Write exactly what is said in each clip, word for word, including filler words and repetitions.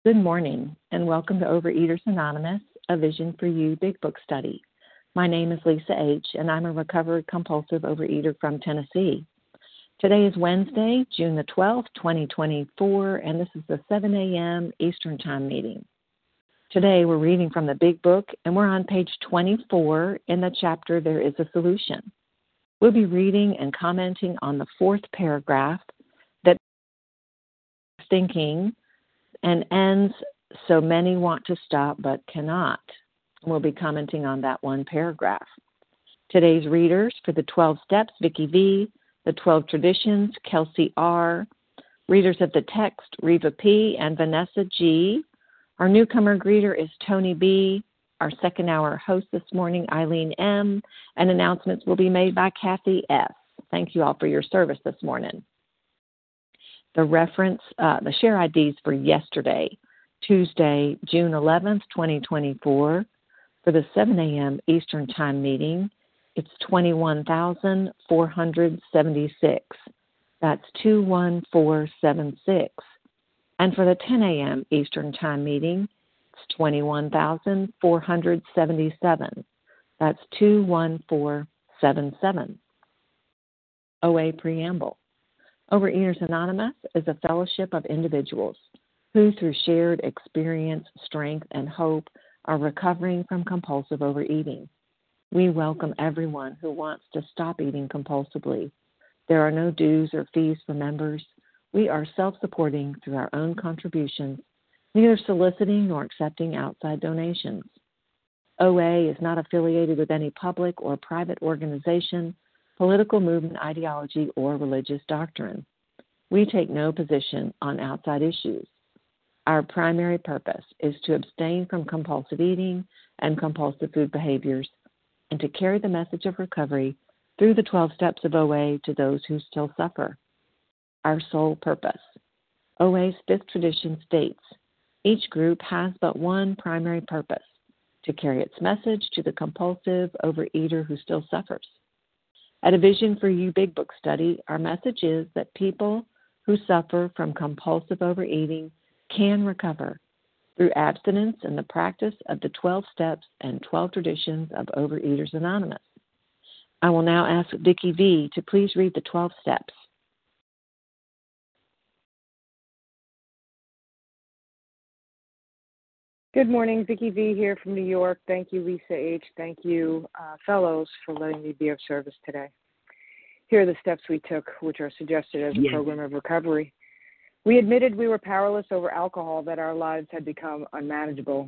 Good morning, and welcome to Overeaters Anonymous, a Vision for You Big Book study. My name is Lisa H., and I'm a recovered compulsive overeater from Tennessee. Today is Wednesday, June the twelfth, twenty twenty-four, and this is the seven a.m. Eastern Time meeting. Today we're reading from the Big Book, and we're on page twenty-four in the chapter There is a Solution. We'll be reading and commenting on the fourth paragraph that thinking and ends, so many want to stop but cannot. We'll be commenting on that one paragraph. Today's readers for the twelve Steps, Vicki V., the twelve Traditions, Kelsey R., readers of the text, Reva P. and Vanessa G. Our newcomer greeter is Tony B., our second hour host this morning, Eileen M., and announcements will be made by Kathy S. Thank you all for your service this morning. The reference, uh, the share I Ds for yesterday, Tuesday, June eleventh, twenty twenty-four, for the seven a.m. Eastern Time meeting, it's twenty-one thousand four hundred seventy-six. That's two one four seven six. And for the ten a.m. Eastern Time meeting, it's twenty-one thousand four hundred seventy-seven. That's two one four seven seven. O A Preamble. Overeaters Anonymous is a fellowship of individuals who, through shared experience, strength, and hope, are recovering from compulsive overeating. We welcome everyone who wants to stop eating compulsively. There are no dues or fees for members. We are self-supporting through our own contributions, neither soliciting nor accepting outside donations. O A is not affiliated with any public or private organization, political movement, ideology, or religious doctrine. We take no position on outside issues. Our primary purpose is to abstain from compulsive eating and compulsive food behaviors and to carry the message of recovery through the twelve steps of O A to those who still suffer. Our sole purpose. O A's fifth tradition states, each group has but one primary purpose, to carry its message to the compulsive overeater who still suffers. At a Vision for You Big Book study, our message is that people who suffer from compulsive overeating can recover through abstinence and the practice of the twelve steps and twelve traditions of Overeaters Anonymous. I will now ask Vicki V. to please read the twelve steps. Good morning, Vicki V. here from New York. Thank you, Lisa H. Thank you, uh, fellows, for letting me be of service today. Here are the steps we took, which are suggested as a yes. program of recovery. We admitted we were powerless over alcohol, that our lives had become unmanageable.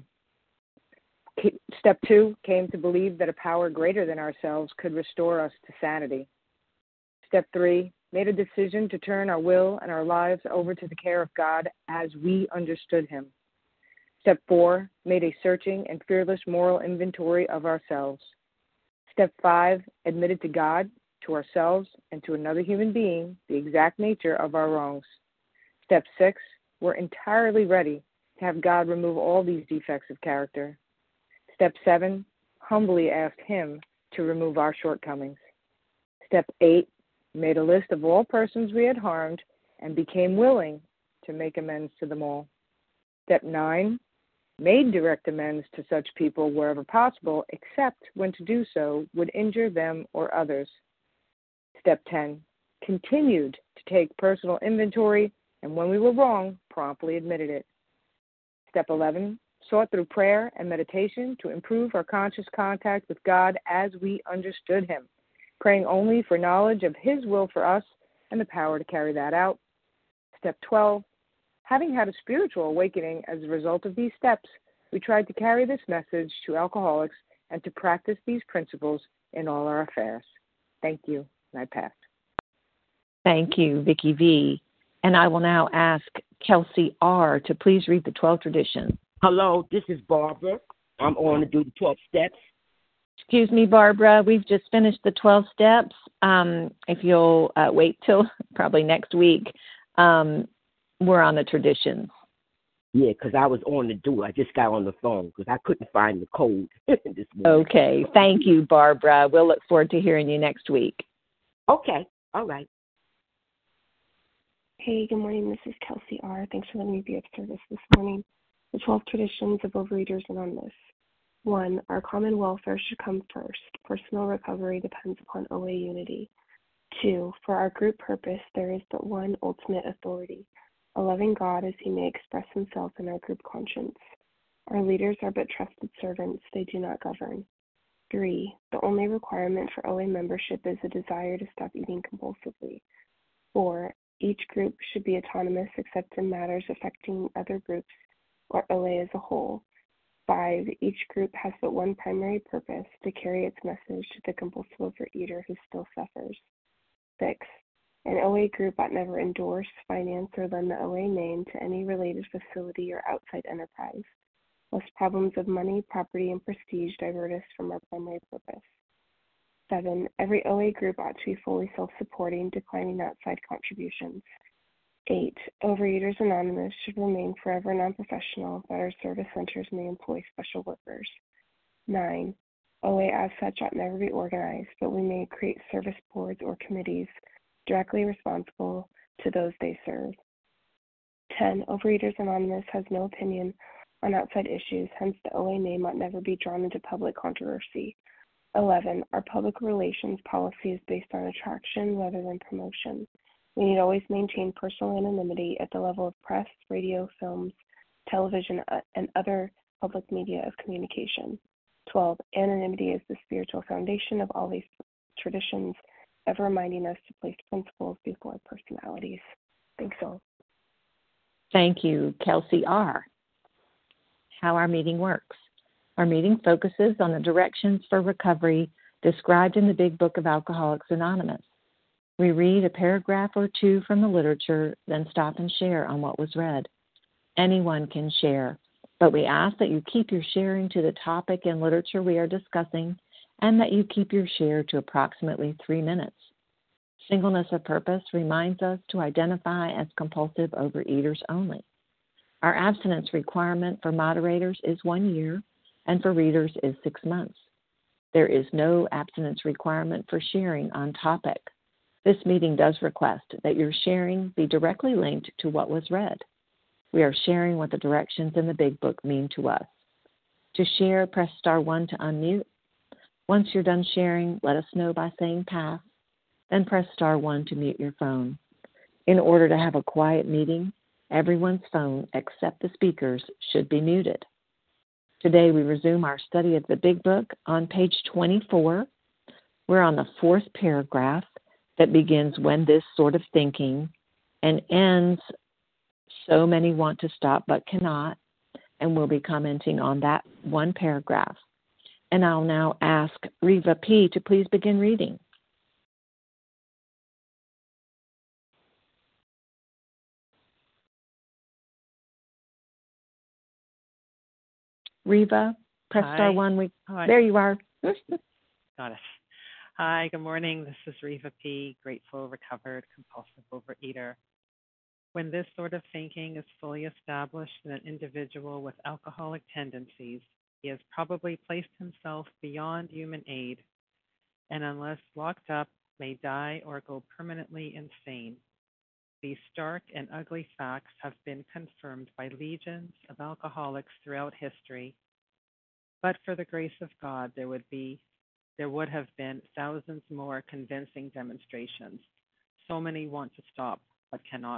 Step two, came to believe that a power greater than ourselves could restore us to sanity. Step three, made a decision to turn our will and our lives over to the care of God as we understood Him. Step four, made a searching and fearless moral inventory of ourselves. Step five, admitted to God, to ourselves, and to another human being the exact nature of our wrongs. Step six, we're entirely ready to have God remove all these defects of character. Step seven, humbly asked Him to remove our shortcomings. Step eight, made a list of all persons we had harmed and became willing to make amends to them all. Step nine, made direct amends to such people wherever possible, except when to do so would injure them or others. Step ten, continued to take personal inventory, and when we were wrong, promptly admitted it. Step eleven, sought through prayer and meditation to improve our conscious contact with God as we understood Him, praying only for knowledge of His will for us and the power to carry that out. Step twelve, having had a spiritual awakening as a result of these steps, we tried to carry this message to alcoholics and to practice these principles in all our affairs. Thank you, and I pass. Thank you, Vicki V. And I will now ask Kelsey R. to please read the twelve traditions. Hello, this is Barbara. I'm on to do the twelve steps. Excuse me, Barbara. We've just finished the twelve steps. Um, if you'll uh, wait till probably next week, um, we're on the traditions. Yeah, because I was on to do it. I just got on the phone because I couldn't find the code this morning. Okay. Thank you, Barbara. We'll look forward to hearing you next week. Okay. All right. Hey, good morning. This is Kelsey R. Thanks for letting me be of service this morning. The twelve traditions of Overeaters Anonymous. One, our common welfare should come first. Personal recovery depends upon O A unity. Two, for our group purpose, there is but one ultimate authority, a loving God as he may express himself in our group conscience. Our leaders are but trusted servants, they do not govern. Three, the only requirement for O A membership is a desire to stop eating compulsively. Four, each group should be autonomous except in matters affecting other groups or O A as a whole. Five, each group has but one primary purpose, to carry its message to the compulsive overeater who still suffers. Six, an O A group ought never endorse, finance, or lend the O A name to any related facility or outside enterprise, lest problems of money, property, and prestige divert us from our primary purpose. Seven, every O A group ought to be fully self-supporting, declining outside contributions. Eight, Overeaters Anonymous should remain forever non-professional, that our service centers may employ special workers. Nine, O A as such ought never be organized, but we may create service boards or committees directly responsible to those they serve. Ten, Overeaters Anonymous has no opinion on outside issues, hence the O A name ought never be drawn into public controversy. Eleven, our public relations policy is based on attraction rather than promotion. We need always maintain personal anonymity at the level of press, radio, films, television, and other public media of communication. twelve. Anonymity is the spiritual foundation of all these traditions, ever reminding us to place principles before personalities. Thanks all. Thank you, Kelsey R. How our meeting works. Our meeting focuses on the directions for recovery described in the Big Book of Alcoholics Anonymous. We read a paragraph or two from the literature, then stop and share on what was read. Anyone can share, but we ask that you keep your sharing to the topic and literature we are discussing, and that you keep your share to approximately three minutes. Singleness of purpose reminds us to identify as compulsive overeaters only. Our abstinence requirement for moderators is one year, and for readers is six months. There is no abstinence requirement for sharing on topic. This meeting does request that your sharing be directly linked to what was read. We are sharing what the directions in the Big Book mean to us. To share, press star one to unmute. Once you're done sharing, let us know by saying pass, then press star one to mute your phone. In order to have a quiet meeting, everyone's phone except the speaker's should be muted. Today we resume our study of the Big Book on page twenty-four. We're on the fourth paragraph that begins when this sort of thinking and ends so many want to stop but cannot, and we'll be commenting on that one paragraph. And I'll now ask Reva P. to please begin reading. Reva, press Hi. star one. We, Hi. there you are. Got it. Hi, good morning. This is Reva P., grateful, recovered, compulsive overeater. When this sort of thinking is fully established in an individual with alcoholic tendencies, he has probably placed himself beyond human aid, and unless locked up, may die or go permanently insane. These stark and ugly facts have been confirmed by legions of alcoholics throughout history. But for the grace of God, there would be there would have been thousands more convincing demonstrations. So many want to stop, but cannot.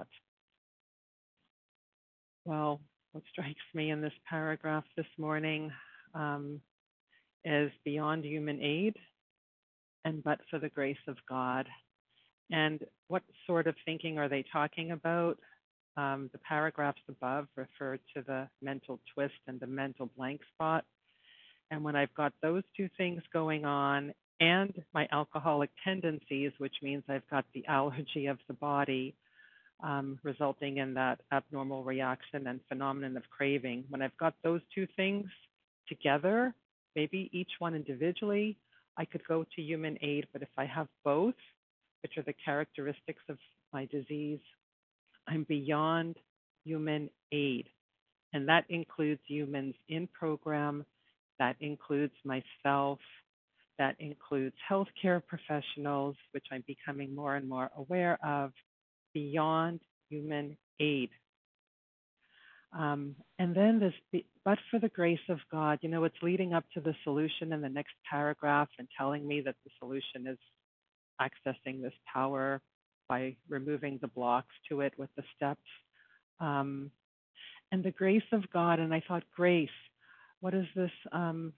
Well, what strikes me in this paragraph this morning um, is beyond human aid, and but for the grace of God. And what sort of thinking are they talking about? Um, the paragraphs above refer to the mental twist and the mental blank spot. And when I've got those two things going on and my alcoholic tendencies, which means I've got the allergy of the body um, resulting in that abnormal reaction and phenomenon of craving, when I've got those two things together, maybe each one individually, I could go to human aid. But if I have both, which are the characteristics of my disease, I'm beyond human aid. And that includes humans in program. That includes myself. That includes healthcare professionals, which I'm becoming more and more aware of, beyond human aid. Um, and then this, but for the grace of God, you know, it's leading up to the solution in the next paragraph and telling me that the solution is accessing this power by removing the blocks to it with the steps. Um, and the grace of God, and I thought, grace, what is this um,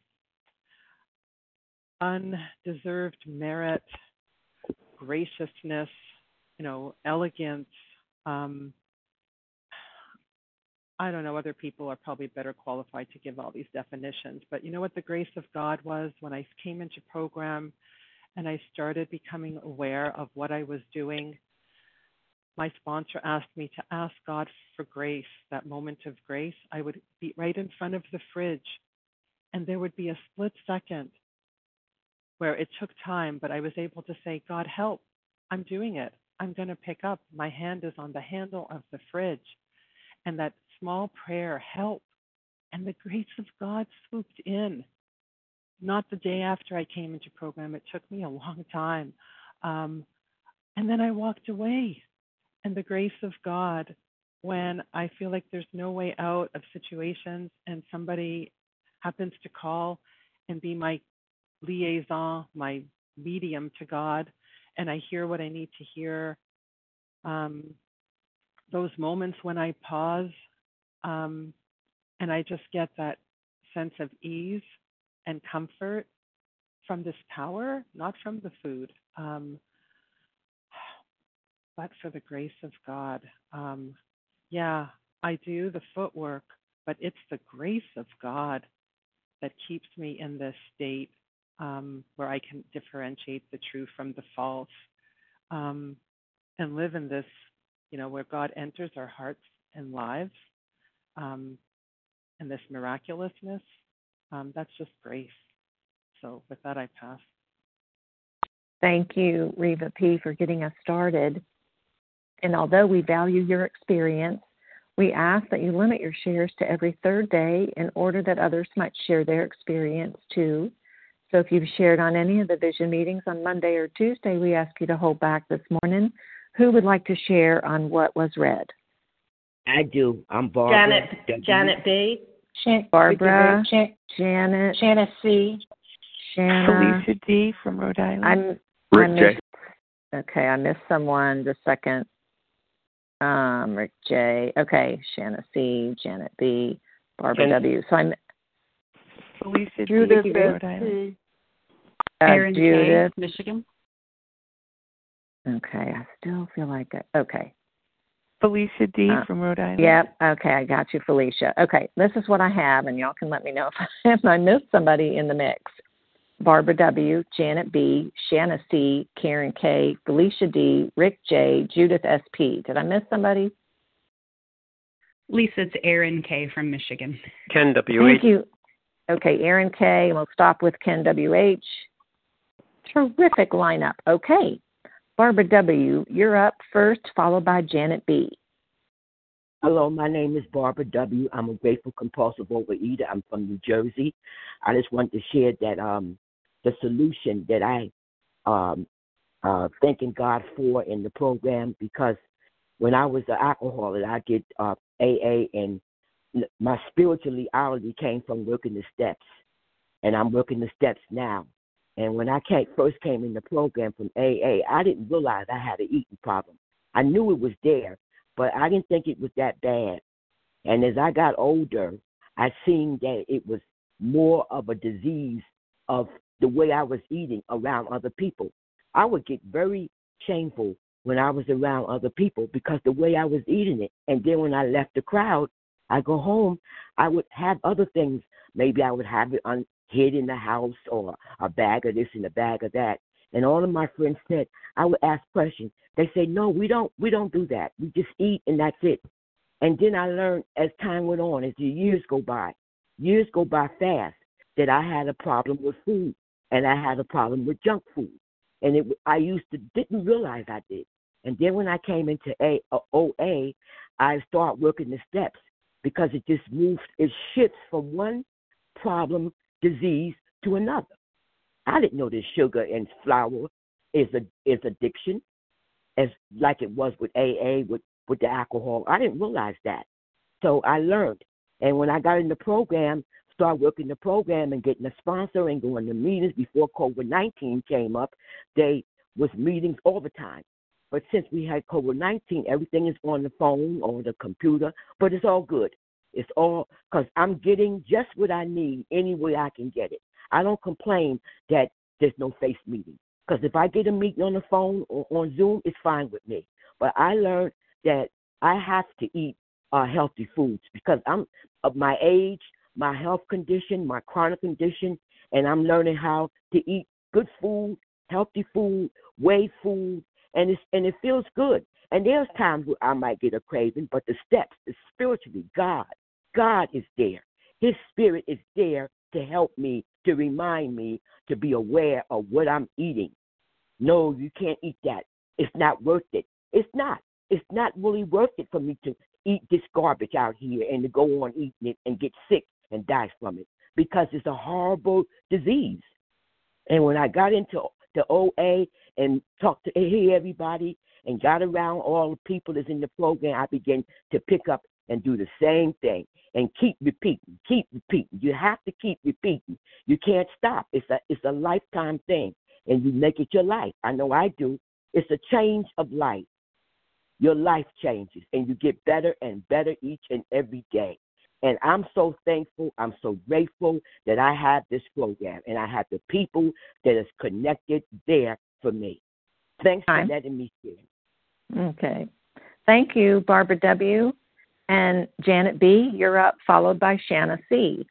undeserved merit, graciousness, you know, elegance. Um, I don't know, other people are probably better qualified to give all these definitions, but you know what the grace of God was when I came into program and I started becoming aware of what I was doing. My sponsor asked me to ask God for grace, that moment of grace. I would be right in front of the fridge, and there would be a split second where it took time, but I was able to say, God, help. I'm doing it. I'm going to pick up. My hand is on the handle of the fridge. And that small prayer, help. And the grace of God swooped in. Not the day after I came into program. It took me a long time. Um, and then I walked away. And the grace of God, when I feel like there's no way out of situations and somebody happens to call and be my liaison, my medium to God, and I hear what I need to hear, um, those moments when I pause um, and I just get that sense of ease and comfort from this power, not from the food, um, but for the grace of God. Um, yeah, I do the footwork, but it's the grace of God that keeps me in this state um, where I can differentiate the true from the false um, and live in this, you know, where God enters our hearts and lives um, and this miraculousness. Um, that's just grace. So with that, I pass. Thank you, Reva P., for getting us started. And although we value your experience, we ask that you limit your shares to every third day in order that others might share their experience too. So if you've shared on any of the vision meetings on Monday or Tuesday, we ask you to hold back this morning. Who would like to share on what was read? I do. I'm Barbara. Janet, W. Janet B. Barbara, Jan- Janet, Janet C. Shanna. Felicia D. from Rhode Island. I'm, Rick I J. missed, okay, I missed someone. Just a second. Um, Rick J. Okay, Shanna C. Janet B. Barbara Ken- W. So I'm Felicia Judith D. from Rhode Island. uh, Aaron Judith. K. Michigan. Okay, I still feel like it. Okay. Felicia D. Uh, from Rhode Island. Yep. Okay, I got you, Felicia. Okay, this is what I have, and y'all can let me know if I, if I missed somebody in the mix. Barbara W., Janet B., Shanna C., Karen K., Felicia D., Rick J., Judith S P. Did I miss somebody? Lisa, it's Aaron K. from Michigan. Ken W H. Thank you. Okay, Aaron K., and we'll stop with Ken W H. Terrific lineup. Okay, Barbara W., you're up first, followed by Janet B. Hello, my name is Barbara W. I'm a grateful compulsive overeater. I'm from New Jersey. I just want to share that um, the solution that I um, uh, thanking God for in the program, because when I was an alcoholic, I did uh, A A, and my spirituality came from working the steps, and I'm working the steps now. And when I came, first came in the program from A A, I didn't realize I had an eating problem. I knew it was there, but I didn't think it was that bad. And as I got older, I seen that it was more of a disease of the way I was eating around other people. I would get very shameful when I was around other people because the way I was eating it. And then when I left the crowd, I go home, I would have other things. Maybe I would have it on, hid in the house, or a bag of this and a bag of that. And all of my friends said, I would ask questions. They say, no, we don't, we don't do that. We just eat and that's it. And then I learned as time went on, as the years go by, years go by fast, that I had a problem with food, and I had a problem with junk food. And it, I used to, didn't realize I did. And then when I came into A, uh, O A, I started working the steps, because it just moves, it shifts from one problem, disease, to another. I didn't know that sugar and flour is a is addiction, as like it was with A A, with, with the alcohol. I didn't realize that. So I learned. And when I got in the program, started working the program and getting a sponsor and going to meetings before COVID nineteen came up, they was meetings all the time. But since we had COVID nineteen, everything is on the phone or the computer, but it's all good. It's all because I'm getting just what I need any way I can get it. I don't complain that there's no face meeting, because if I get a meeting on the phone or on Zoom, it's fine with me. But I learned that I have to eat uh, healthy foods because I'm of my age, my health condition, my chronic condition, and I'm learning how to eat good food, healthy food, weigh food, and it's and it feels good. And there's times where I might get a craving, but the steps is spiritually God. God is there. His spirit is there to help me, to remind me to be aware of what I'm eating. No, you can't eat that. It's not worth it. It's not. It's not really worth it for me to eat this garbage out here and to go on eating it and get sick and die from it, because it's a horrible disease. And when I got into the O A and talked to hear everybody and got around all the people that's in the program, I began to pick up and do the same thing and keep repeating, keep repeating. You have to keep repeating. You can't stop. It's a it's a lifetime thing, and you make it your life. I know I do. It's a change of life. Your life changes, and you get better and better each and every day. And I'm so thankful, I'm so grateful that I have this program, and I have the people that is connected there for me. Thanks for letting me share. Okay. Thank you, Barbara W. And Janet B., you're up, followed by Shanna C.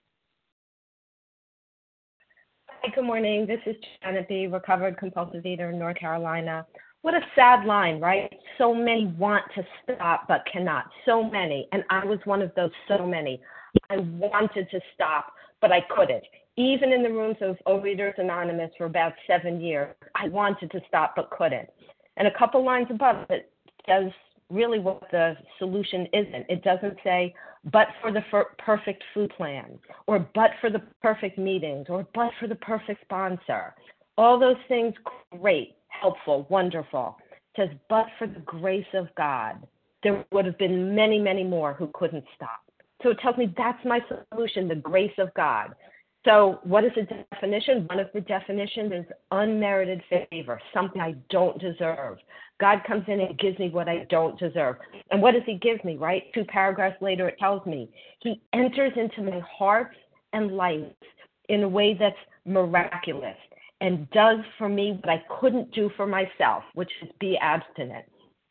Hi, good morning. This is Janet B., recovered compulsive eater in North Carolina. What a sad line, right? So many want to stop but cannot. So many. And I was one of those so many. I wanted to stop, but I couldn't. Even in the rooms of Overeaters Anonymous for about seven years, I wanted to stop but couldn't. And a couple lines above it says really what the solution isn't. It doesn't say, but for the for perfect food plan, or but for the perfect meetings, or but for the perfect sponsor. All those things, great, helpful, wonderful. It says, but for the grace of God, there would have been many, many more who couldn't stop. So it tells me that's my solution, the grace of God. So what is the definition? One of the definitions is unmerited favor, something I don't deserve. God comes in and gives me what I don't deserve. And what does he give me, right? Two paragraphs later, it tells me he enters into my heart and life in a way that's miraculous and does for me what I couldn't do for myself, which is be abstinent.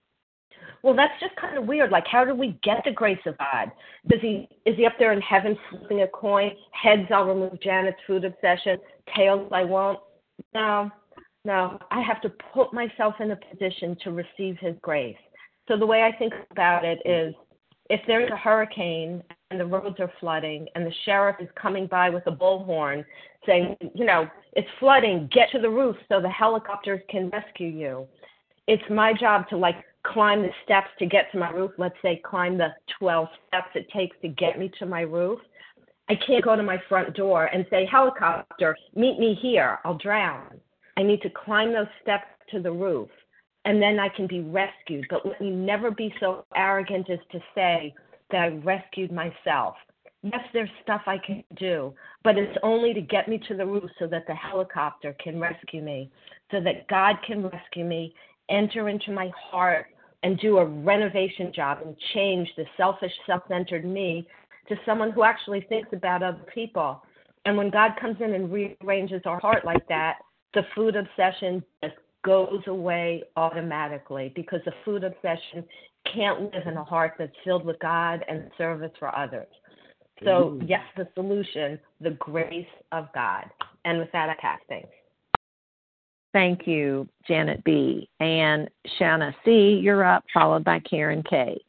Well, that's just kind of weird. Like, how do we get the grace of God? Does he is he up there in heaven flipping a coin? Heads, I'll remove Janet's food obsession. Tails, I won't. No, no. I have to put myself in a position to receive his grace. So the way I think about it is, if there's a hurricane and the roads are flooding and the sheriff is coming by with a bullhorn saying, you know, it's flooding, get to the roof so the helicopters can rescue you. It's my job to, like, climb the steps to get to my roof. Let's say climb the twelve steps it takes to get me to my roof. I can't go to my front door and say, helicopter, meet me here, I'll drown. I need to climb those steps to the roof, and then I can be rescued. But let me never be so arrogant as to say that I rescued myself. Yes, there's stuff I can do, but it's only to get me to the roof so that the helicopter can rescue me, so that God can rescue me, enter into my heart, and do a renovation job and change the selfish, self-centered me to someone who actually thinks about other people. And when God comes in and rearranges our heart like that, the food obsession just goes away automatically, because the food obsession can't live in a heart that's filled with God and service for others. So, yes, the solution, the grace of God. And with that, I pass things. Thank you, Janet B. And Shanna C., you're up, followed by Karen K.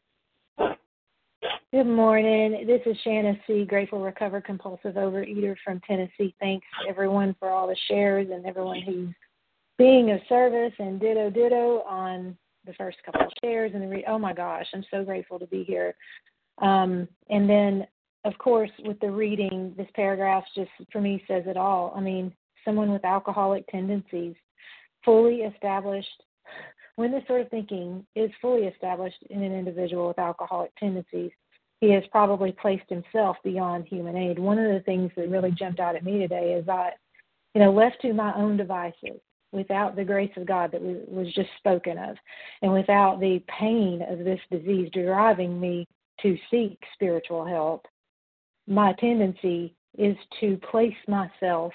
Good morning. This is Shanna C., grateful, recovered, compulsive overeater from Tennessee. Thanks, everyone, for all the shares and everyone who's being of service, and ditto, ditto on the first couple of shares. And the re- oh, my gosh, I'm so grateful to be here. Um, and then, of course, with the reading, this paragraph just, for me, says it all. I mean, someone with alcoholic tendencies, fully established, when this sort of thinking is fully established in an individual with alcoholic tendencies, he has probably placed himself beyond human aid. One of the things that really jumped out at me today is that, you know, left to my own devices, without the grace of God that was just spoken of, and without the pain of this disease driving me to seek spiritual help, my tendency is to place myself,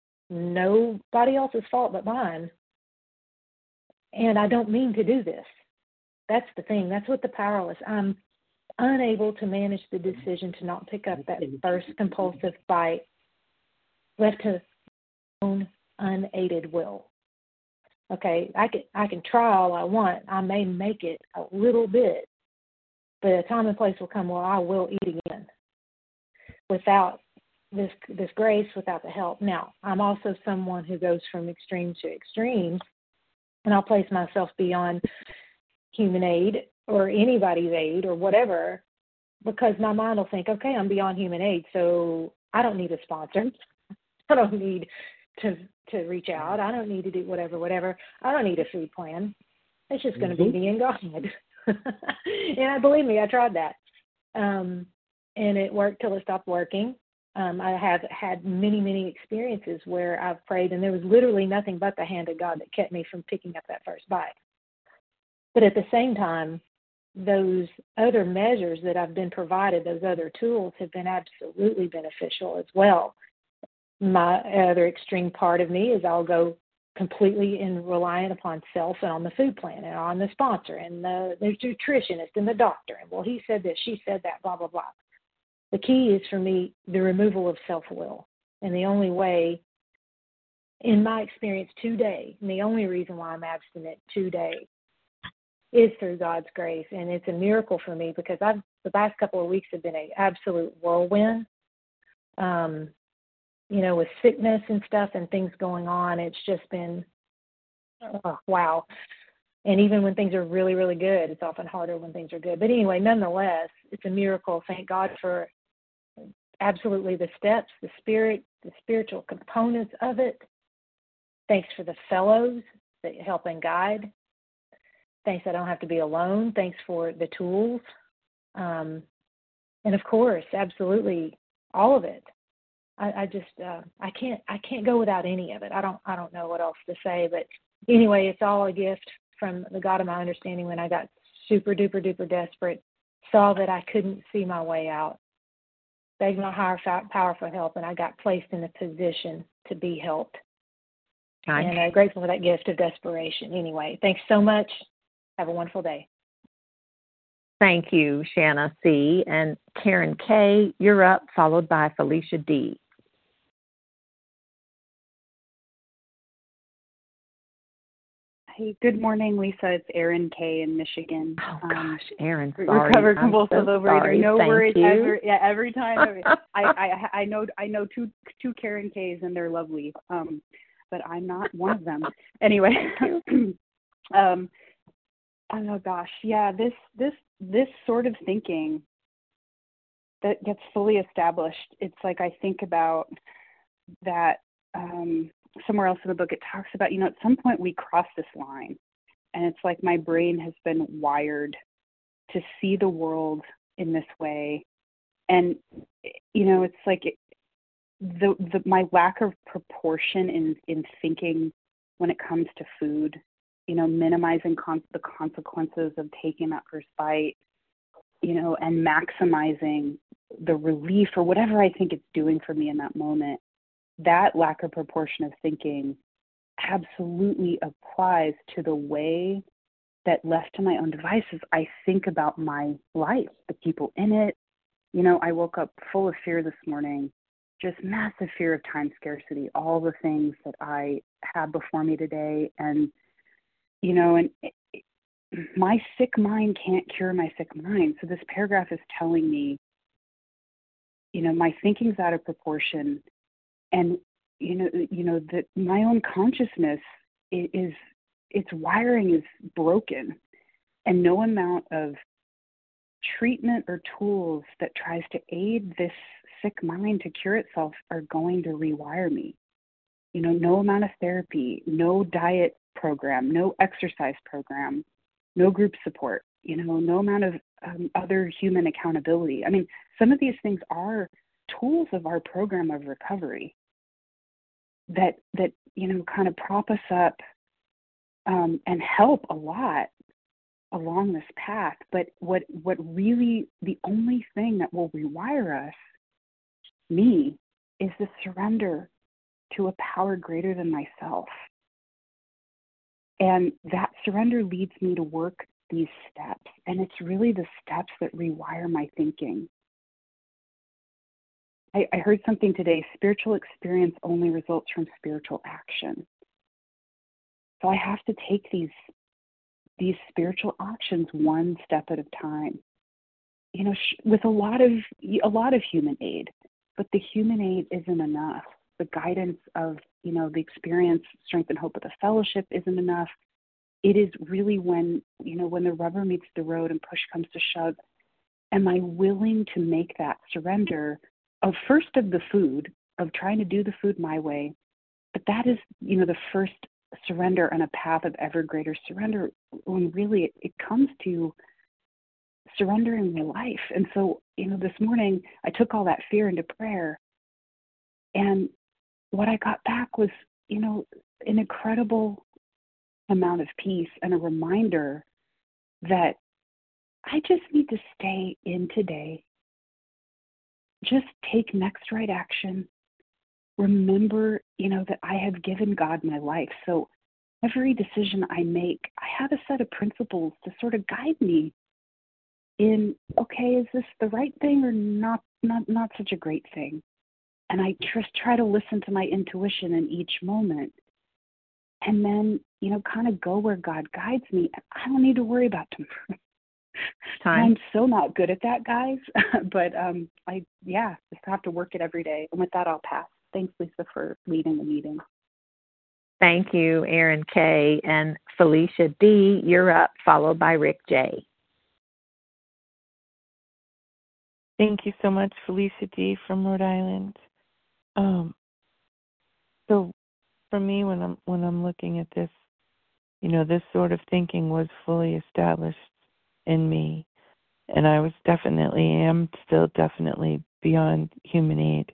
nobody else's fault but mine. And I don't mean to do this. That's the thing. That's what the powerless. I'm unable to manage the decision to not pick up that first compulsive bite, left to my own unaided will. Okay, I can I can try all I want. I may make it a little bit, but a time and place will come where I will eat again without this this grace, without the help. Now, I'm also someone who goes from extreme to extreme, and I'll place myself beyond human aid or anybody's aid or whatever, because my mind will think, okay, I'm beyond human aid, so I don't need a sponsor. I don't need to to reach out. I don't need to do whatever, whatever. I don't need a food plan. It's just going to Mm-hmm. be me and God. And I believe me, I tried that. Um, and it worked till it stopped working. Um, I have had many, many experiences where I've prayed, and there was literally nothing but the hand of God that kept me from picking up that first bite. But at the same time, those other measures that I've been provided, those other tools, have been absolutely beneficial as well. My other extreme part of me is I'll go completely in reliant upon self and on the food plan and on the sponsor and the, the nutritionist and the doctor. And, well, he said this, she said that, blah, blah, blah. The key is for me the removal of self-will. And the only way, in my experience today, and the only reason why I'm abstinent today is through God's grace. And it's a miracle for me because I've the past couple of weeks have been an absolute whirlwind. Um, you know, with sickness and stuff and things going on, it's just been, oh, wow. And even when things are really, really good, it's often harder when things are good. But anyway, nonetheless, it's a miracle. Thank God for absolutely the steps, the spirit, the spiritual components of it. Thanks for the fellows that help and guide. Thanks I don't have to be alone. Thanks for the tools. Um, and of course, absolutely all of it. I, I just uh, I can't I can't go without any of it. I don't I don't know what else to say, but anyway, it's all a gift from the God of my understanding. When I got super duper duper desperate, saw that I couldn't see my way out, begged my higher power for help, and I got placed in a position to be helped. Hi. And I'm grateful for that gift of desperation. Anyway, thanks so much. Have a wonderful day. Thank you, Shanna C. And Karen K., you're up, followed by Felicia D. Hey, good morning, Lisa. It's Erin K. in Michigan. Oh, Um, gosh, Erin, sorry. recovered I'm compulsive so overeater. sorry. No Thank worries. you. Every, yeah, every time I, I, I know I know two two Karen K's and they're lovely. Um, but I'm not one of them. Anyway, um, oh gosh, yeah. This this this sort of thinking that gets fully established. It's like I think about that. Um, somewhere else in the book, it talks about, you know, at some point we cross this line, and it's like my brain has been wired to see the world in this way. And, you know, it's like it, the, the my lack of proportion in, in thinking when it comes to food, you know, minimizing con- the consequences of taking that first bite, you know, and maximizing the relief or whatever I think it's doing for me in that moment. That lack of proportion of thinking absolutely applies to the way that, left to my own devices, I think about my life, the people in it. You know, I woke up full of fear this morning, just massive fear of time scarcity, all the things that I had before me today. And, you know, and it, it, my sick mind can't cure my sick mind. So this paragraph is telling me, you know, my thinking's out of proportion. And, you know, you know that my own consciousness is, is, its wiring is broken. And no amount of treatment or tools that tries to aid this sick mind to cure itself are going to rewire me. You know, no amount of therapy, no diet program, no exercise program, no group support, you know, no amount of, um, other human accountability. I mean, some of these things are tools of our program of recovery that, that you know, kind of prop us up um, and help a lot along this path. But what, what really, the only thing that will rewire us, me, is the surrender to a power greater than myself. And that surrender leads me to work these steps. And it's really the steps that rewire my thinking. I, I heard something today, spiritual experience only results from spiritual action. So I have to take these, these spiritual actions one step at a time. You know, sh- with a lot of a lot of human aid, but the human aid isn't enough. The guidance of, you know, the experience, strength and hope of the fellowship isn't enough. It is really when, you know, when the rubber meets the road and push comes to shove, am I willing to make that surrender of first of the food, of trying to do the food my way, but that is, you know, the first surrender on a path of ever greater surrender, when really it, it comes to surrendering my life. And so, you know, this morning I took all that fear into prayer, and what I got back was, you know, an incredible amount of peace and a reminder that I just need to stay in today. Just take next right action. Remember, you know, that I have given God my life. So every decision I make, I have a set of principles to sort of guide me in, okay, is this the right thing or not, not, not such a great thing? And I just try to listen to my intuition in each moment. And then, you know, kind of go where God guides me. I don't need to worry about tomorrow. Time. I'm so not good at that, guys. but um, I, yeah, just have to work it every day. And with that, I'll pass. Thanks, Lisa, for leading the meeting. Thank you, Erin K. And Felicia D., you're up, followed by Rick J. Thank you so much, Felicia D. from Rhode Island. Um, so for me, when I'm when I'm looking at this, you know, this sort of thinking was fully established in me, and I was definitely, am still definitely beyond human aid.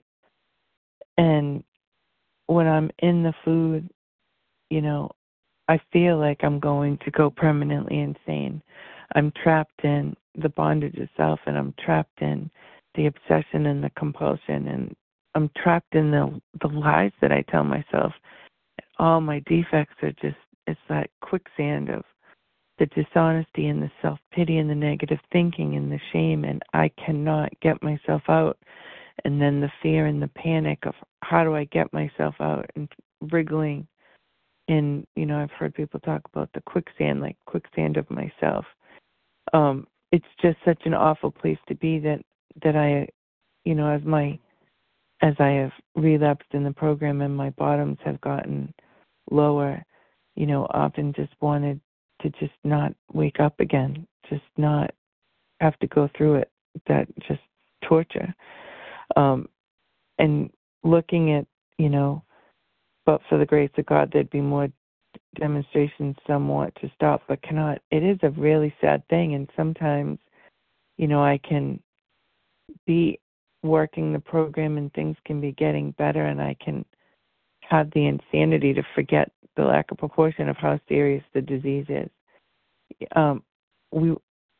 And when I'm in the food, you know, I feel like I'm going to go permanently insane. I'm trapped in the bondage of self, and I'm trapped in the obsession and the compulsion, and I'm trapped in the the lies that I tell myself. All my defects are just, it's that quicksand of the dishonesty and the self-pity and the negative thinking and the shame, and I cannot get myself out. And then the fear and the panic of how do I get myself out, and wriggling in, you know, I've heard people talk about the quicksand, like quicksand of myself. Um, it's just such an awful place to be that, that I, you know, as my, as I have relapsed in the program and my bottoms have gotten lower, you know, often just wanted to just not wake up again, just not have to go through it, that just torture. Um, and looking at, you know, but for the grace of God, there'd be more demonstrations somewhat to stop, but cannot. It is a really sad thing, and sometimes, you know, I can be working the program and things can be getting better, and I can have the insanity to forget the lack of proportion of how serious the disease is. Um, we,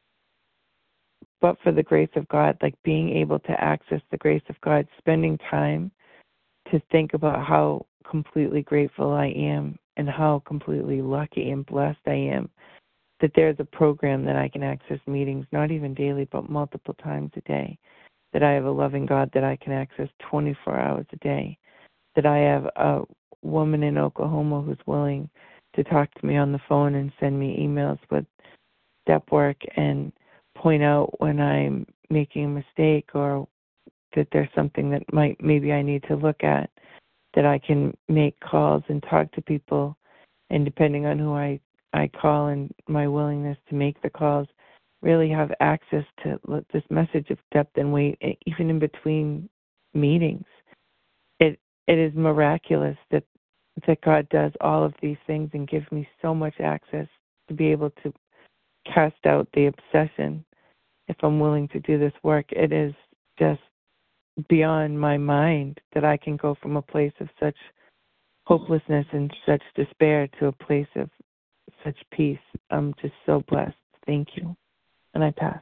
but for the grace of God, like being able to access the grace of God, spending time to think about how completely grateful I am and how completely lucky and blessed I am that there's a program that I can access meetings, not even daily, but multiple times a day, that I have a loving God that I can access twenty-four hours a day, that I have a woman in Oklahoma who's willing to talk to me on the phone and send me emails with step work and point out when I'm making a mistake or that there's something that might maybe I need to look at, that I can make calls and talk to people, and depending on who I, I call and my willingness to make the calls, really have access to this message of depth and weight, even in between meetings. It it is miraculous that that God does all of these things and gives me so much access to be able to cast out the obsession if I'm willing to do this work. It is just beyond my mind that I can go from a place of such hopelessness and such despair to a place of such peace. I'm just so blessed. Thank you. And I pass.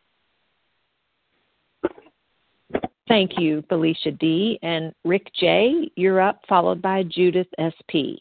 Thank you, Felicia D. And Rick J., you're up, followed by Judith S P.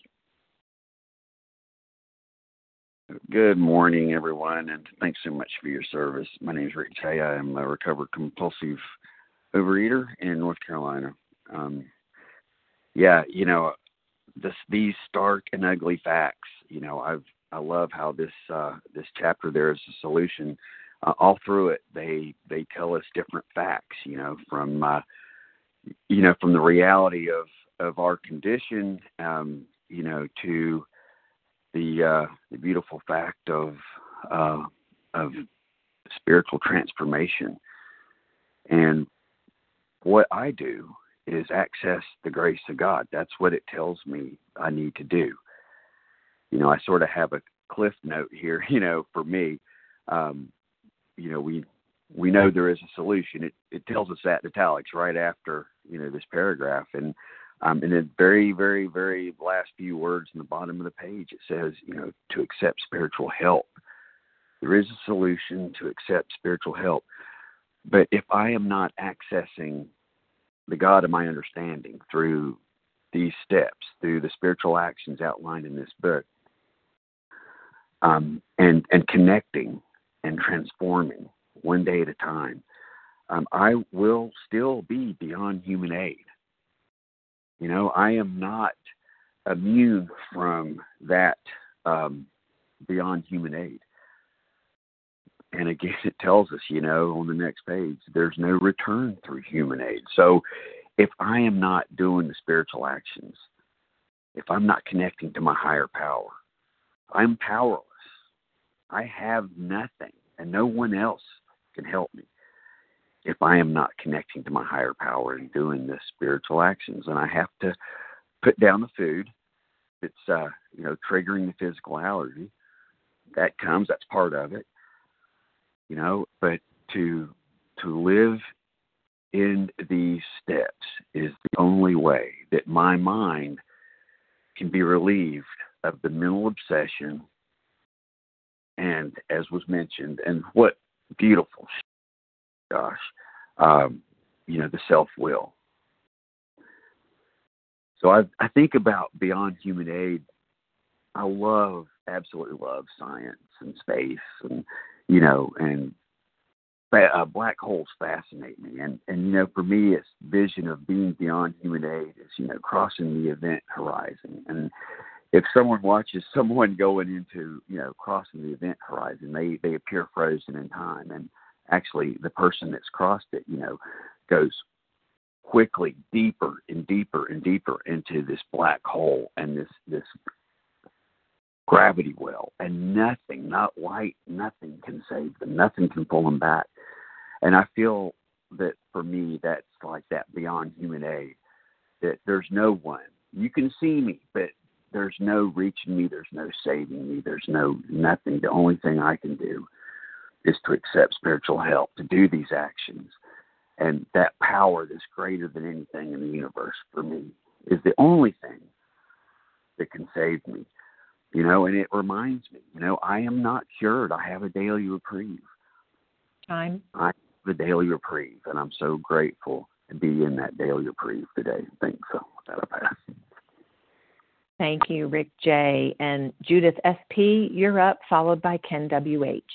Good morning, everyone, and thanks so much for your service. My name is Rick J. I am a recovered compulsive overeater in North Carolina. Um, yeah, you know, this, these stark and ugly facts, you know, I've, I love how this uh, this chapter, there is a solution. Uh, all through it, they they tell us different facts, you know, from uh, you know from the reality of, of our condition, um, you know, to the uh, the beautiful fact of uh, of spiritual transformation. And what I do is access the grace of God. That's what it tells me I need to do. You know, I sort of have a cliff note here, you know, for me. Um, you know, we we know there is a solution. It it tells us that in italics right after, you know, this paragraph. And um, in the very, very, very last few words in the bottom of the page, it says, you know, to accept spiritual help. There is a solution to accept spiritual help. But if I am not accessing the God of my understanding through these steps, through the spiritual actions outlined in this book, um, and, and connecting and transforming one day at a time, um, I will still be beyond human aid. You know, I am not immune from that um, beyond human aid. And again, it tells us, you know, on the next page, there's no return through human aid. So if I am not doing the spiritual actions, if I'm not connecting to my higher power, I'm powerless. I have nothing, and no one else can help me if I am not connecting to my higher power and doing the spiritual actions. And I have to put down the food. It's, uh, you know, triggering the physical allergy. That comes, that's part of it. You know, but to to live in these steps is the only way that my mind can be relieved of the mental obsession and, as was mentioned, and what beautiful, gosh, um, you know, the self-will. So I, I think about beyond human aid. I love, absolutely love science and space and, you know, and uh, black holes fascinate me. And, and, you know, for me, it's vision of being beyond human aid is, you know, crossing the event horizon. And if someone watches someone going into, you know, crossing the event horizon, they, they appear frozen in time. And actually the person that's crossed it, you know, goes quickly deeper and deeper and deeper into this black hole and this, this gravity well, and nothing, not light, nothing can save them. Nothing can pull them back. And I feel that for me, that's like that beyond human aid, that there's no one. You can see me, but there's no reaching me. There's no saving me. There's no nothing. The only thing I can do is to accept spiritual help, to do these actions. And that power that's greater than anything in the universe for me is the only thing that can save me. You know, and it reminds me, you know, I am not cured. I have a daily reprieve. Time. I have a daily reprieve, and I'm so grateful to be in that daily reprieve today. Thanks. So with that, I pass. Thank you, Rick J. And Judith S P, you're up, followed by Ken W H.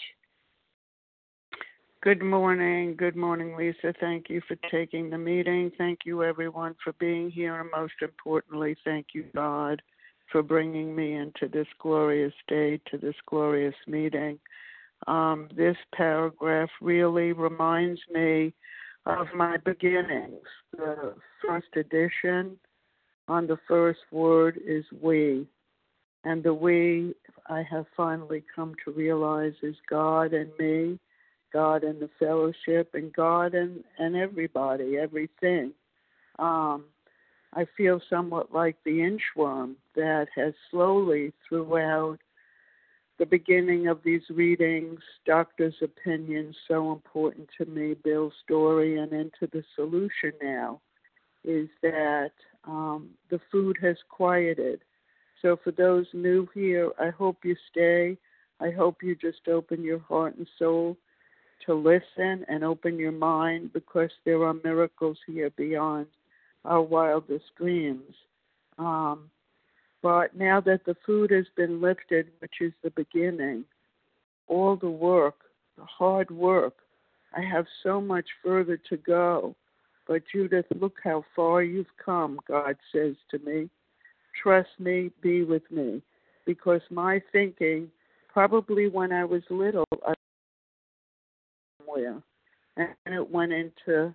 Good morning. Good morning, Lisa. Thank you for taking the meeting. Thank you, everyone, for being here. And most importantly, thank you, God, for bringing me into this glorious day, to this glorious meeting. Um, this paragraph really reminds me of my beginnings. The first edition on the first word is we. And the we, I have finally come to realize, is God and me, God and the fellowship, and God and, and everybody, everything. Um, I feel somewhat like the inchworm that has slowly throughout the beginning of these readings, doctor's opinion, so important to me, Bill's story, and into the solution now, is that um, the food has quieted. So for those new here, I hope you stay. I hope you just open your heart and soul to listen and open your mind, because there are miracles here beyond our wildest dreams. Um, but now that the food has been lifted, which is the beginning, all the work, the hard work, I have so much further to go. But Judith, look how far you've come, God says to me. Trust me, be with me. Because my thinking, probably when I was little, I somewhere, and it went into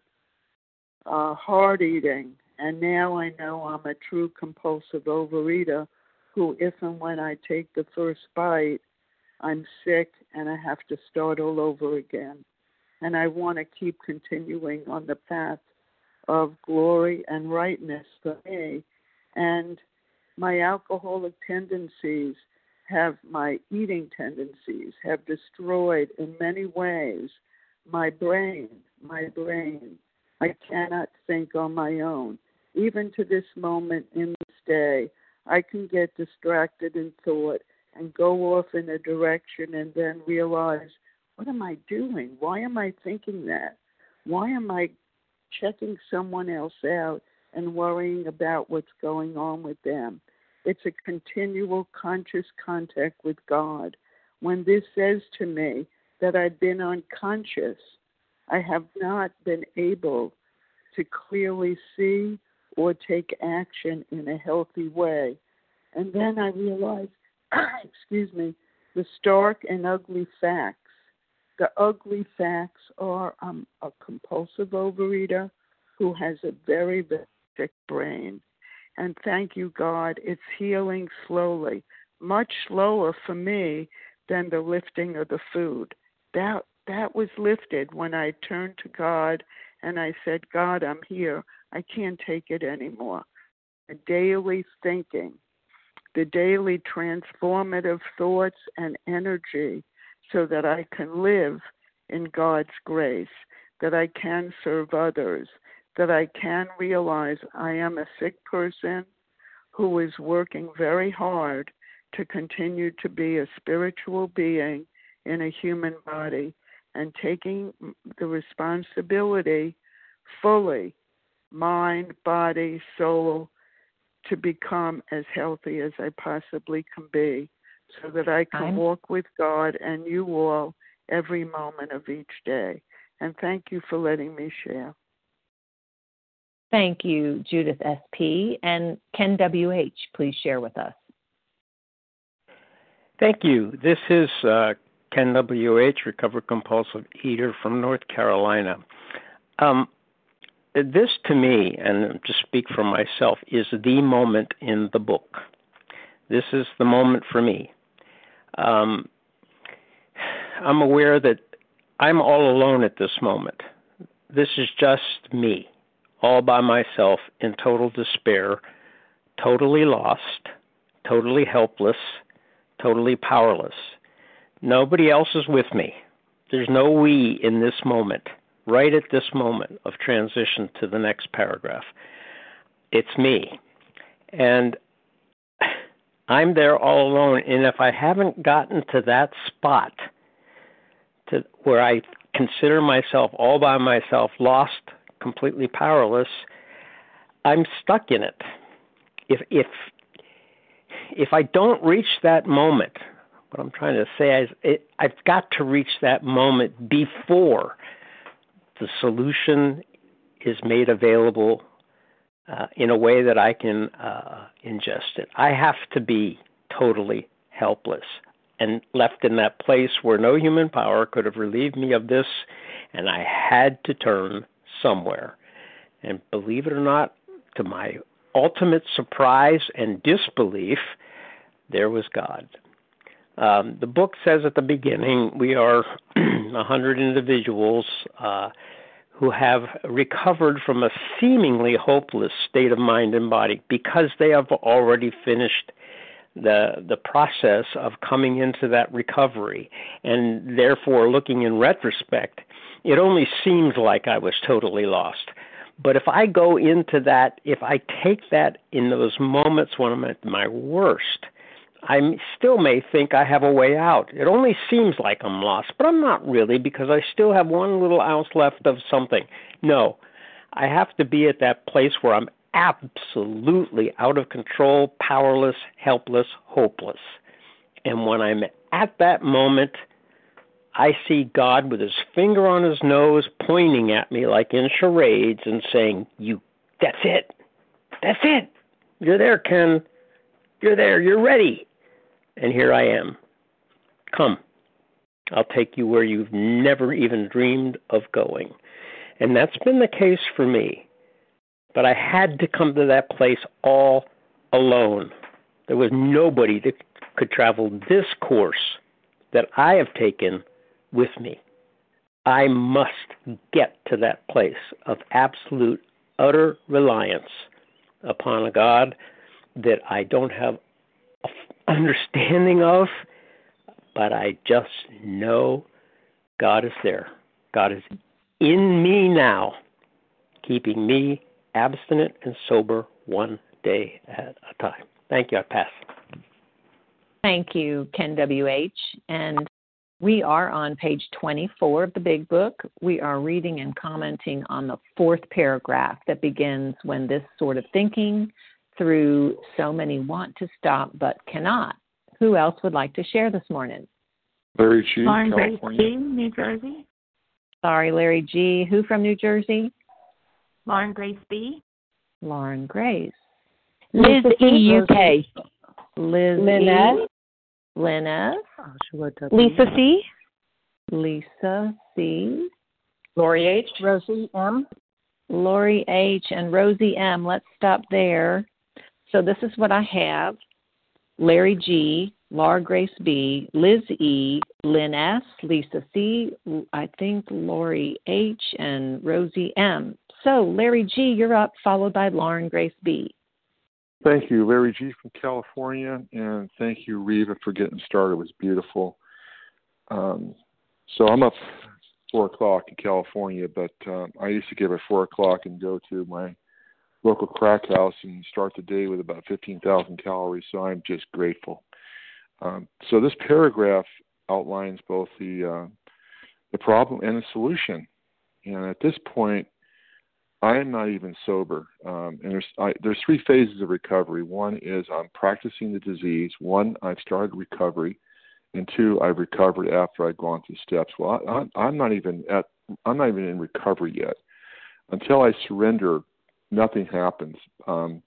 uh, hard eating. And now I know I'm a true compulsive overeater who, if and when I take the first bite, I'm sick and I have to start all over again. And I want to keep continuing on the path of glory and rightness for me. And my alcoholic tendencies have, my eating tendencies have destroyed in many ways my brain, my brain. I cannot think on my own. Even to this moment in this day, I can get distracted in thought and go off in a direction and then realize, what am I doing? Why am I thinking that? Why am I checking someone else out and worrying about what's going on with them? It's a continual conscious contact with God. When this says to me that I've been unconscious, I have not been able to clearly see or take action in a healthy way. And then I realize, excuse me, the stark and ugly facts. The ugly facts are I'm a compulsive overeater who has a very, very sick brain. And thank you, God, it's healing slowly, much slower for me than the lifting of the food. That that was lifted when I turned to God and I said, God, I'm here. I can't take it anymore. The daily thinking, the daily transformative thoughts and energy so that I can live in God's grace, that I can serve others, that I can realize I am a sick person who is working very hard to continue to be a spiritual being in a human body, and taking the responsibility fully, mind, body, soul, to become as healthy as I possibly can be, so that I can I'm... walk with God and you all every moment of each day. And thank you for letting me share. Thank you, Judith S P. And Ken W H, please share with us. Thank you. This is uh, Ken W H, recovered compulsive eater from North Carolina. Um, this to me, and to speak for myself, is the moment in the book. This is the moment for me. Um, I'm aware that I'm all alone at this moment. This is just me, all by myself in total despair, totally lost, totally helpless, totally powerless. Nobody else is with me. There's no we in this moment, right at this moment of transition to the next paragraph. It's me. And I'm there all alone. And if I haven't gotten to that spot to where I consider myself all by myself, lost, completely powerless, I'm stuck in it. If if if I don't reach that moment, what I'm trying to say is it, I've got to reach that moment before the solution is made available uh, in a way that I can uh, ingest it. I have to be totally helpless and left in that place where no human power could have relieved me of this, and I had to turn somewhere. And believe it or not, to my ultimate surprise and disbelief, there was God. Um, the book says at the beginning we are one hundred individuals uh, who have recovered from a seemingly hopeless state of mind and body because they have already finished the the process of coming into that recovery. And therefore, looking in retrospect, it only seems like I was totally lost. But if I go into that, if I take that in those moments when I'm at my worst, I still may think I have a way out. It only seems like I'm lost, but I'm not really, because I still have one little ounce left of something. No, I have to be at that place where I'm absolutely out of control, powerless, helpless, hopeless. And when I'm at that moment, I see God with his finger on his nose pointing at me like in charades and saying, "You, that's it. That's it. You're there, Ken. You're there. You're ready." And here I am. Come. I'll take you where you've never even dreamed of going. And that's been the case for me. But I had to come to that place all alone. There was nobody that could travel this course that I have taken with me. I must get to that place of absolute, utter reliance upon a God that I don't have an understanding of, but I just know God is there. God is in me now, keeping me abstinent and sober one day at a time. Thank you. I pass. Thank you, Ken W H. And we are on page twenty-four of the Big Book. We are reading and commenting on the fourth paragraph that begins, "When this sort of thinking through so many want to stop but cannot." Who else would like to share this morning? Larry G, Lauren California. Grace B, New Jersey. Sorry, Larry G. Who from New Jersey? Lauren Grace B. Lauren Grace. Liz E, U K. Liz Lynette. E. Lynette. Lisa C. Lisa C. Lori H. Rosie M. Lori H. and Rosie M. Let's stop there. So this is what I have. Larry G., Laura Grace B., Liz E., Lynn S., Lisa C., I think Lori H., and Rosie M. So, Larry G., you're up, followed by Lauren Grace B. Thank you, Larry G. from California, and thank you, Reva, for getting started. It was beautiful. Um, so I'm up four o'clock in California, but um, I used to get up at four o'clock and go to my local crack house and start the day with about fifteen thousand calories, so I'm just grateful. Um, so this paragraph outlines both the uh, the problem and the solution. And at this point, I am not even sober. Um, and there's I, there's three phases of recovery. One is I'm practicing the disease. One, I've started recovery, and two, I've recovered after I've gone through steps. Well, I, I, I'm not even at I'm not even in recovery yet. Until I surrender, nothing happens. Um,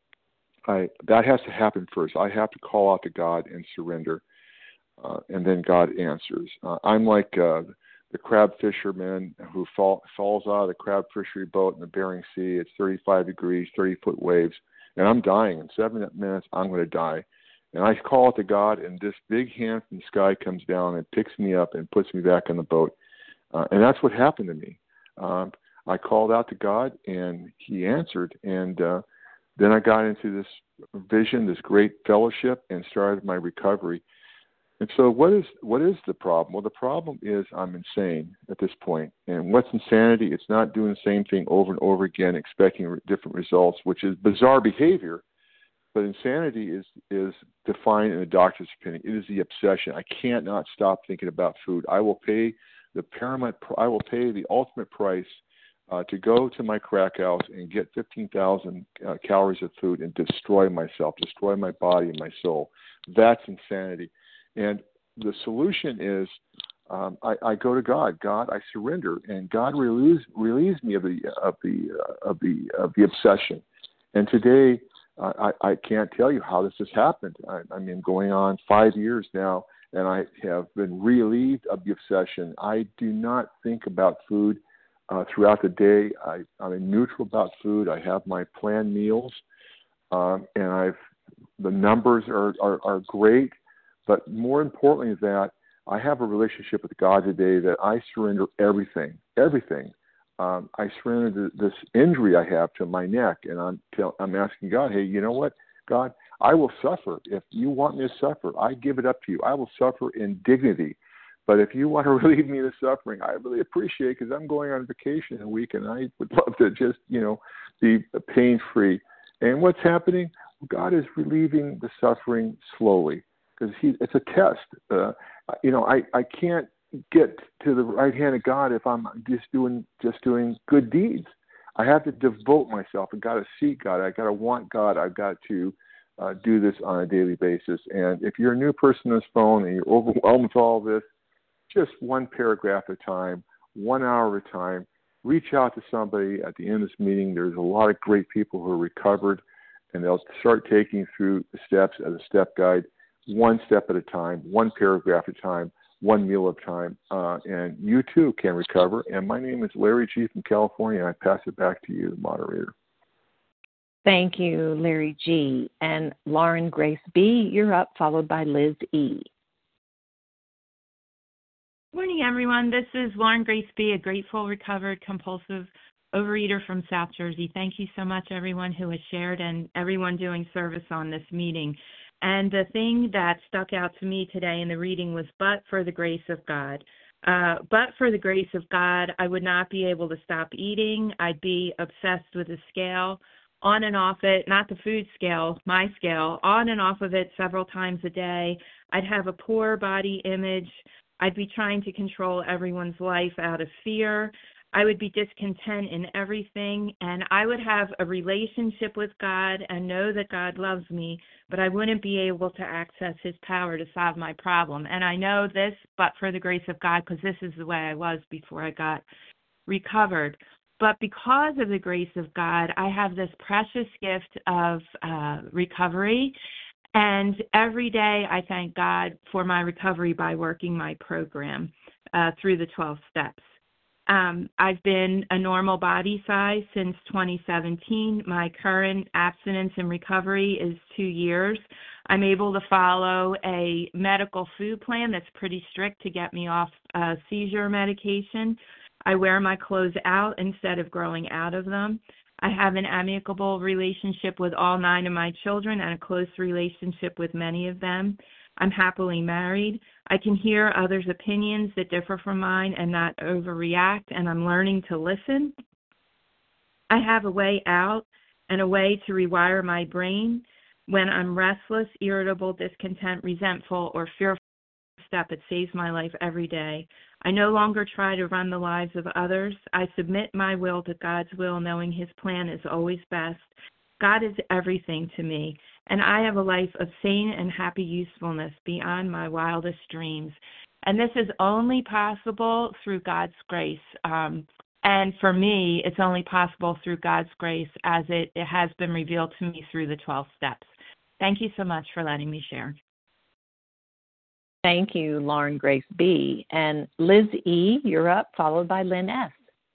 I that has to happen first. I have to call out to God and surrender, uh, and then God answers. Uh, I'm like uh, the crab fisherman who fall, falls out of the crab fishery boat in the Bering Sea. It's thirty-five degrees, thirty foot waves, and I'm dying. In seven minutes, I'm going to die. And I call out to God, and this big hand from the sky comes down and picks me up and puts me back in the boat. Uh, and that's what happened to me. Um, I called out to God, and He answered. And uh, then I got into this vision, this great fellowship, and started my recovery. And so what is what is the problem? Well, the problem is I'm insane at this point. And what's insanity? It's not doing the same thing over and over again, expecting different results, which is bizarre behavior. But insanity is, is defined in a doctor's opinion. It is the obsession. I can't not stop thinking about food. I will pay the paramount. I will pay the ultimate price uh, to go to my crack house and get fifteen thousand uh, calories of food and destroy myself, destroy my body and my soul. That's insanity. And the solution is um, I, I go to God. God, I surrender, and God relieves relieves me of the of the uh, of the of the obsession. And today, uh, I, I can't tell you how this has happened. I, I mean, going on five years now, and I have been relieved of the obsession. I do not think about food uh, throughout the day. I, I'm neutral about food. I have my planned meals, um, and I've the numbers are, are, are great. But more importantly than that, I have a relationship with God today that I surrender everything, everything. Um, I surrender this injury I have to my neck, and I'm tell, I'm asking God, hey, you know what? God, I will suffer. If you want me to suffer, I give it up to you. I will suffer in dignity. But if you want to relieve me of the suffering, I really appreciate it because I'm going on vacation in a week and I would love to just, you know, be pain-free. And what's happening? God is relieving the suffering slowly because he it's a test. Uh, you know, I, I can't get to the right hand of God if I'm just doing just doing good deeds. I have to devote myself. I've got to seek God. I've got to want God. I've got to uh, do this on a daily basis. And if you're a new person on this phone and you're overwhelmed with all this, just one paragraph at a time, one hour at a time, reach out to somebody at the end of this meeting. There's a lot of great people who are recovered, and they'll start taking through the steps as a step guide, one step at a time, one paragraph at a time, one meal at a time, uh, and you too can recover. And my name is Larry G. from California, and I pass it back to you, the moderator. Thank you, Larry G. And Lauren Grace B., you're up, followed by Liz E. Good morning, everyone. This is Lauren Grace B., a grateful, recovered, compulsive overeater from South Jersey. Thank you so much, everyone who has shared and everyone doing service on this meeting. And the thing that stuck out to me today in the reading was, but for the grace of God. Uh, but for the grace of God, I would not be able to stop eating. I'd be obsessed with the scale, on and off it, not the food scale, my scale, on and off of it several times a day. I'd have a poor body image. I'd be trying to control everyone's life out of fear. I would be discontent in everything, and I would have a relationship with God and know that God loves me, but I wouldn't be able to access his power to solve my problem. And I know this, but for the grace of God, because this is the way I was before I got recovered. But because of the grace of God, I have this precious gift of uh, recovery. And every day I thank God for my recovery by working my program uh, through the twelve steps. Um, I've been a normal body size since twenty seventeen. My current abstinence and recovery is two years. I'm able to follow a medical food plan that's pretty strict to get me off uh, seizure medication. I wear my clothes out instead of growing out of them. I have an amicable relationship with all nine of my children and a close relationship with many of them. I'm happily married. I can hear others' opinions that differ from mine and not overreact, and I'm learning to listen. I have a way out and a way to rewire my brain. When I'm restless, irritable, discontent, resentful, or fearful, step, it saves my life every day. I no longer try to run the lives of others. I submit my will to God's will, knowing his plan is always best. God is everything to me, and I have a life of sane and happy usefulness beyond my wildest dreams. And this is only possible through God's grace. Um, and for me, it's only possible through God's grace as it, it has been revealed to me through the twelve steps. Thank you so much for letting me share. Thank you, Lauren Grace B. And Liz E., you're up, followed by Lynn S.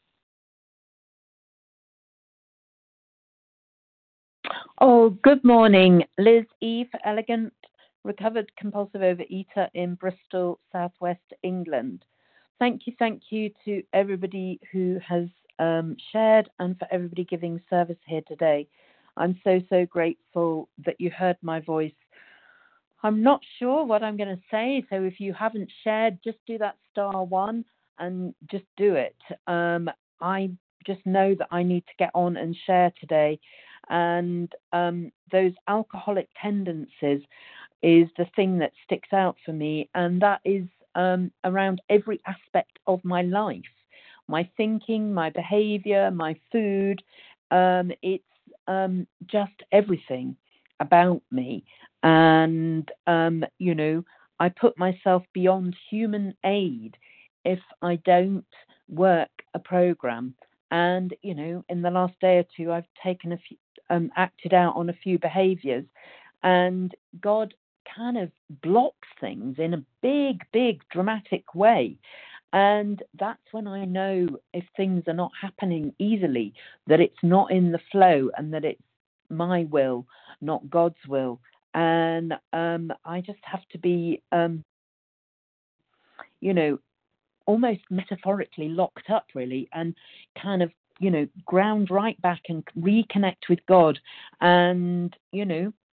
Oh, good morning. Liz E. for Elegant, recovered compulsive overeater in Bristol, southwest England. Thank you, thank you to everybody who has um, shared and for everybody giving service here today. I'm so, so grateful that you heard my voice. I'm not sure what I'm going to say, so if you haven't shared, just do that star one and just do it. Um, I just know that I need to get on and share today. And um, those alcoholic tendencies is the thing that sticks out for me, and that is um, around every aspect of my life, my thinking, my behavior, my food. Um, it's um, just everything about me. And, um, you know, I put myself beyond human aid if I don't work a program. And, you know, in the last day or two, I've taken a few, um, acted out on a few behaviors, and God kind of blocks things in a big, big, dramatic way. And that's when I know if things are not happening easily, that it's not in the flow and that it's my will, not God's will. And um, I just have to be, um, you know, almost metaphorically locked up, really, and kind of, you know, ground right back and reconnect with God and, you know,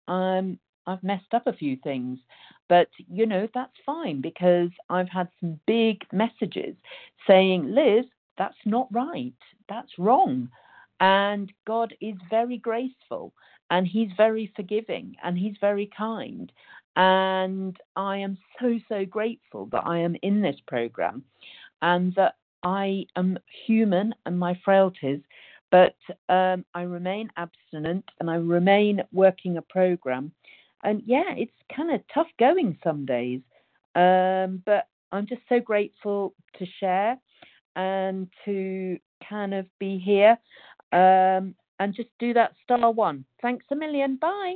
um, I've messed up a few things. But, you know, that's fine because I've had some big messages saying, Liz, that's not right. That's wrong. And God is very graceful and he's very forgiving and he's very kind. And I am so, so grateful that I am in this program and that I am human and my frailties, but um, I remain abstinent and I remain working a program. And yeah, it's kind of tough going some days, um, but I'm just so grateful to share and to kind of be here um, and just do that star one. Thanks a million. Bye.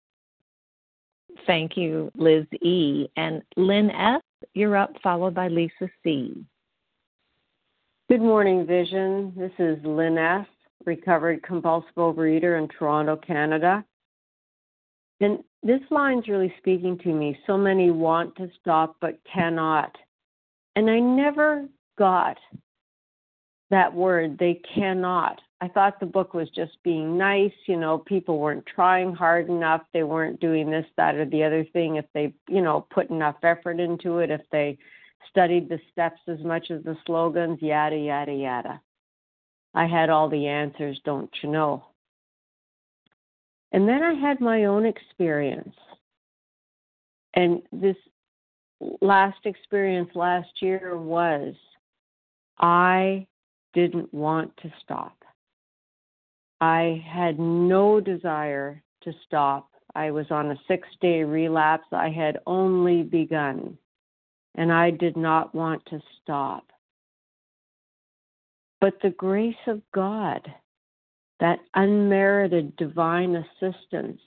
Thank you, Liz E. And Lynn S., you're up, followed by Lisa C. Good morning, Vision. This is Lynn S., recovered compulsive overeater in Toronto, Canada. And this line's really speaking to me. So many want to stop but cannot. And I never got that word, they cannot. I thought the book was just being nice. You know, people weren't trying hard enough. They weren't doing this, that, or the other thing. If they, you know, put enough effort into it, if they studied the steps as much as the slogans, yada, yada, yada. I had all the answers, don't you know? And then I had my own experience. And this last experience last year was I didn't want to stop. I had no desire to stop. I was on a six-day relapse. I had only begun, and I did not want to stop. But the grace of God, that unmerited divine assistance,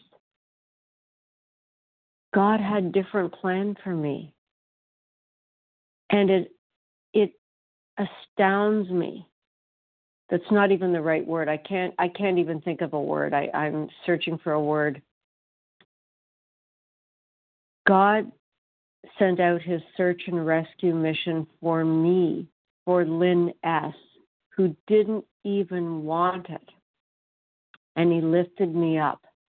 God had a different plan for me. And it it astounds me. That's not even the right word. I can't I can't even think of a word. I, I'm searching for a word. God sent out his search and rescue mission for me, for Lynn S., who didn't even want it. And he lifted me up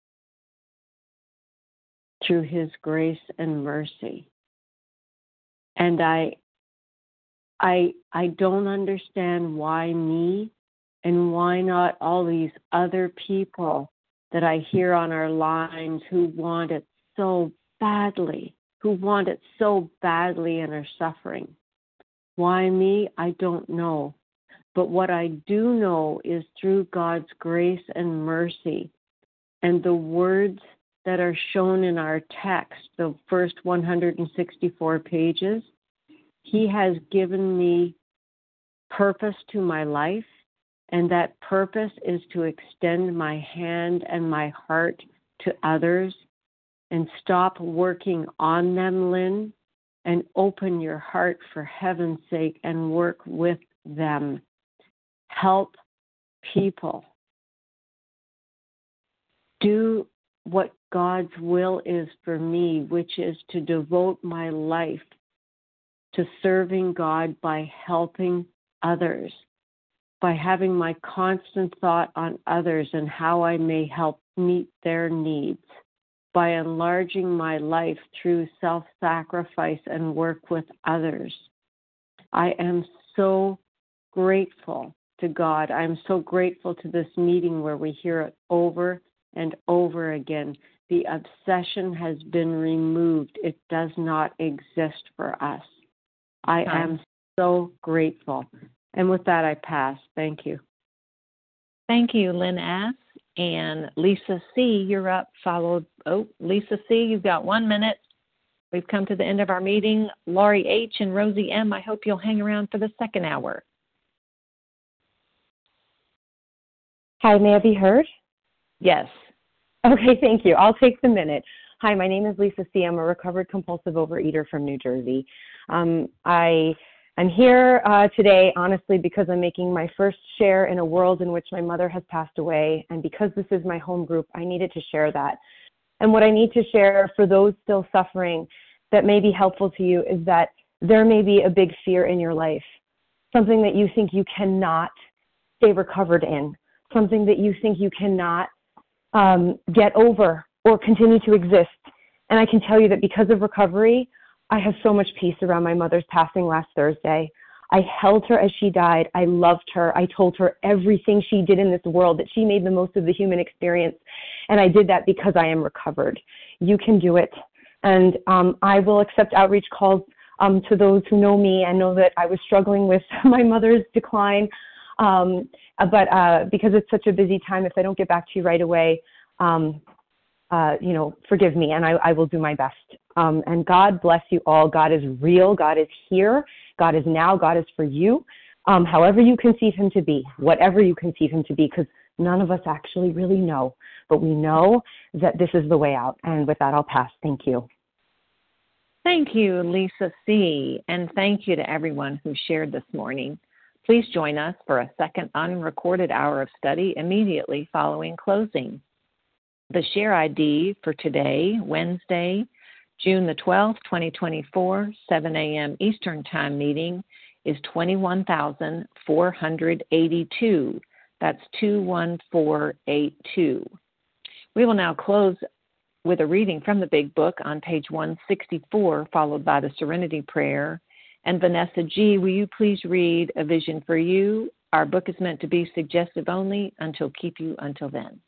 through his grace and mercy. And I I I don't understand why me and why not all these other people that I hear on our lines who want it so badly, who want it so badly and are suffering. Why me? I don't know. But what I do know is through God's grace and mercy and the words that are shown in our text, the first one hundred sixty-four pages, he has given me purpose to my life, and that purpose is to extend my hand and my heart to others and stop working on them, Lynn, and open your heart for heaven's sake and work with them. Help people. Do what God's will is for me, which is to devote my life to serving God by helping others, by having my constant thought on others and how I may help meet their needs, by enlarging my life through self-sacrifice and work with others. I am so grateful to God. I'm so grateful to this meeting where we hear it over and over again. The obsession has been removed. It does not exist for us. I am so grateful. And with that, I pass. Thank you. Thank you, Lynn S. And Lisa C., you're up, followed. Oh, Lisa C., you've got one minute. We've come to the end of our meeting. Laurie H. and Rosie M., I hope you'll hang around for the second hour. Hi, may I be heard? Yes. Okay, thank you. I'll take the minute. Hi, my name is Lisa C. I'm a recovered compulsive overeater from New Jersey. Um, I am here uh, today, honestly, because I'm making my first share in a world in which my mother has passed away, and because this is my home group, I needed to share that. And what I need to share for those still suffering that may be helpful to you is that there may be a big fear in your life, something that you think you cannot stay recovered in, something that you think you cannot um, get over or continue to exist. And I can tell you that because of recovery, I have so much peace around my mother's passing last Thursday. I held her as she died. I loved her. I told her everything she did in this world, that she made the most of the human experience. And I did that because I am recovered. You can do it. And um, I will accept outreach calls um, to those who know me and know that I was struggling with my mother's decline. Um, but uh, because it's such a busy time, if I don't get back to you right away, um, uh, you know, forgive me, and I, I will do my best. Um, and God bless you all. God is real. God is here. God is now. God is for you. Um, however you conceive him to be, whatever you conceive him to be, because none of us actually really know. But we know that this is the way out. And with that, I'll pass. Thank you. Thank you, Lisa C., and thank you to everyone who shared this morning. Please join us for a second unrecorded hour of study immediately following closing. The share I D for today, Wednesday, June the twelfth, twenty twenty-four, seven a.m. Eastern Time meeting is twenty-one thousand four hundred eighty-two. That's two one four eight two. We will now close with a reading from the Big Book on page one sixty-four, followed by the Serenity Prayer. And Vanessa G., will you please read A Vision for You? Our book is meant to be suggestive only until keep you until then.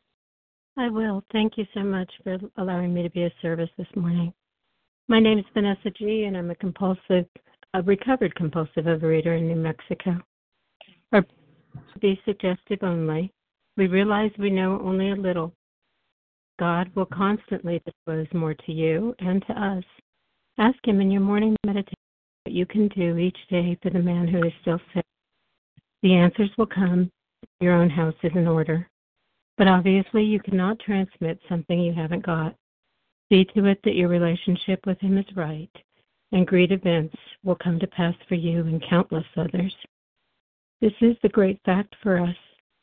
I will. Thank you so much for allowing me to be of service this morning. My name is Vanessa G., and I'm a compulsive, a recovered compulsive overeater in New Mexico. Our book is to be suggestive only. We realize we know only a little. God will constantly disclose more to you and to us. Ask him in your morning meditation what you can do each day for the man who is still sick. The answers will come. Your own house is in order. But obviously you cannot transmit something you haven't got. See to it that your relationship with him is right, and great events will come to pass for you and countless others. This is the great fact for us.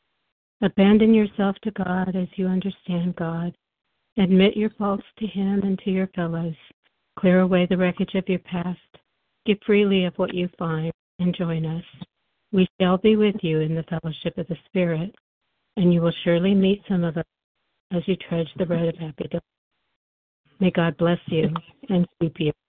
Abandon yourself to God as you understand God. Admit your faults to him and to your fellows. Clear away the wreckage of your past. Give freely of what you find, and join us. We shall be with you in the fellowship of the Spirit, and you will surely meet some of us as you trudge the road of happy delight. May God bless you and keep you.